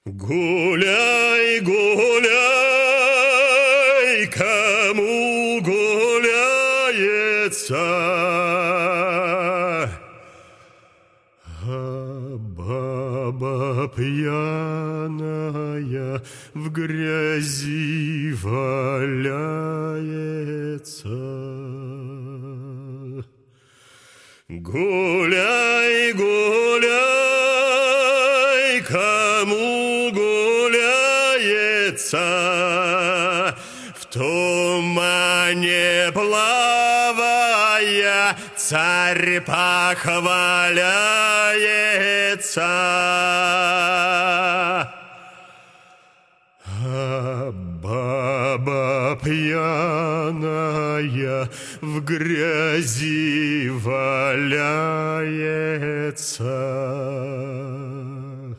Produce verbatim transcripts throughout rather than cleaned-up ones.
Гуляй, гуляй, кому гуляется, а баба пьяная в грязи валяется. Гуляй, гуляй, кому гуляется, в тумане плавая, царь похваляется. А баба пьяная в грязи валяется.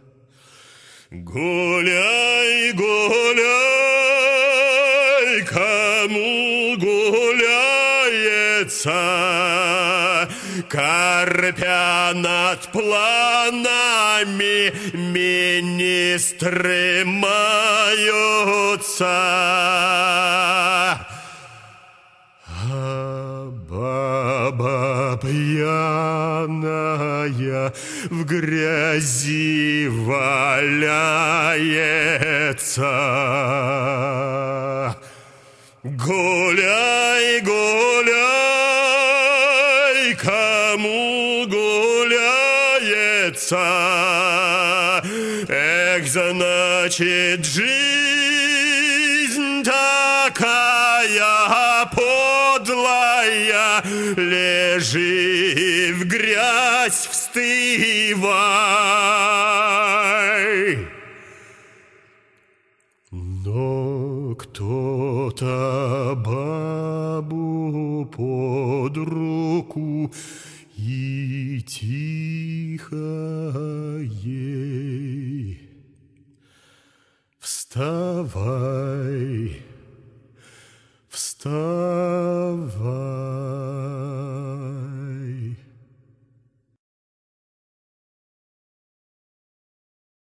Гуляй, гуляй, кому гуляется, корпя над планами министры маются. А баба пьяная в грязи валяется. Гуляй, гуляй, кому гуляется, эх, значит, жизнь такая подлая, лежи в грязь, встывай. Но кто-то бабу под руку и тихо ей: вставай, вставай.